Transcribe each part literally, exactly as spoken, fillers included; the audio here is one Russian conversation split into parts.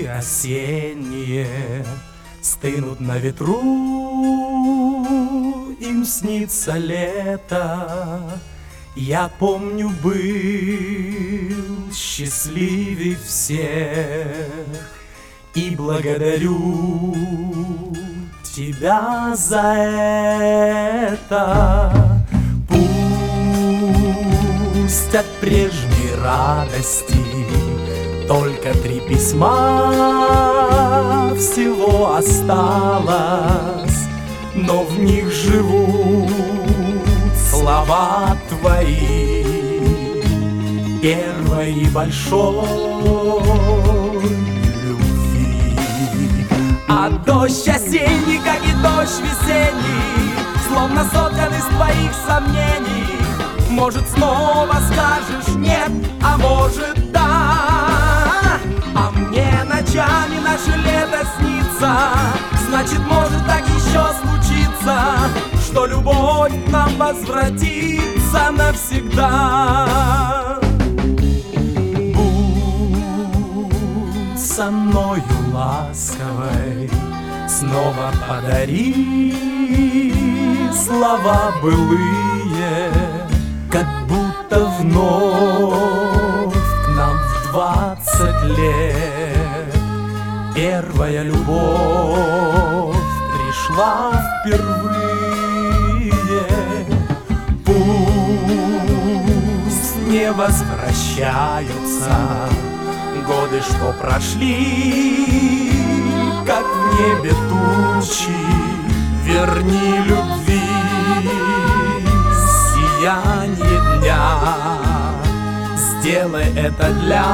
Цветы осенние стынут на ветру, им снится лето. Я помню, был счастливей всех и благодарю тебя за это. Пусть от прежней радости только три письма всего осталось, но в них живут слова твои первой и большой любви. А дождь осенний, как и дождь весенний, словно соткан из твоих сомнений. Может, снова скажешь нет, а может, да. А мне ночами наше лето снится, значит, может так еще случиться, что любовь к нам возвратится навсегда. Будь со мною ласковой, снова подари слова былые, как будто вновь к нам в двадцать лет первая любовь пришла впервые. Пусть не возвращаются годы, что прошли, как в небе тучи, верни любви сияние дня, сделай это для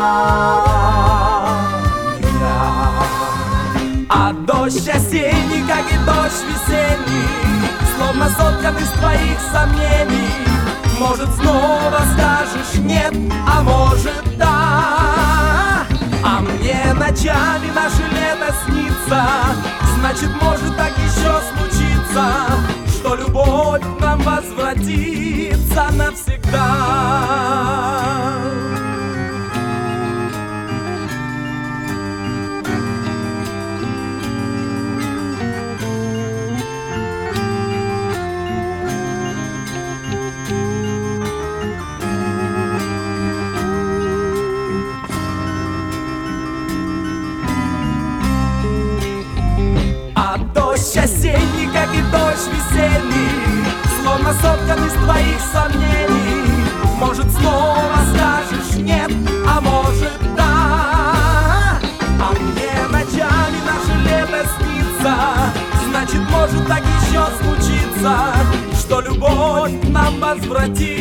меня. А дождь осенний, как и дождь весенний, словно соткан из твоих сомнений. Может, снова скажешь нет, а может, да. А мне ночами наше лето снится, значит, может так еще случиться, что любовь к нам возвратится навсегда. Дождь осенний, как и дождь весенний, словно соткан из твоих сомнений. Может, снова скажешь нет, а может, да. А мне ночами наше лето снится, значит, может так еще случиться, что любовь к нам возвратится